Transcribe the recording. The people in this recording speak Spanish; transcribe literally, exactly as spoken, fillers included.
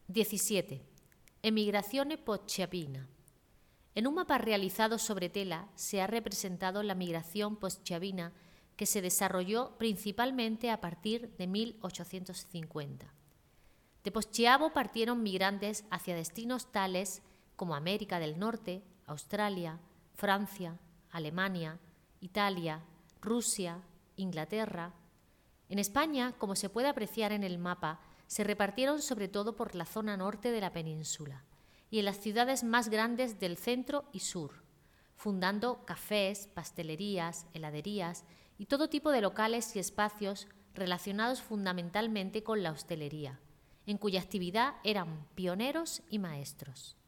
diecisiete. Emigrazione postchiavina. En un mapa realizado sobre tela se ha representado la migración postchiavina que se desarrolló principalmente a partir de mil ochocientos cincuenta. De Postchiavo partieron migrantes hacia destinos tales como América del Norte, Australia, Francia, Alemania, Italia, Rusia, Inglaterra. En España, como se puede apreciar en el mapa, se repartieron sobre todo por la zona norte de la península y en las ciudades más grandes del centro y sur, fundando cafés, pastelerías, heladerías y todo tipo de locales y espacios relacionados fundamentalmente con la hostelería, en cuya actividad eran pioneros y maestros.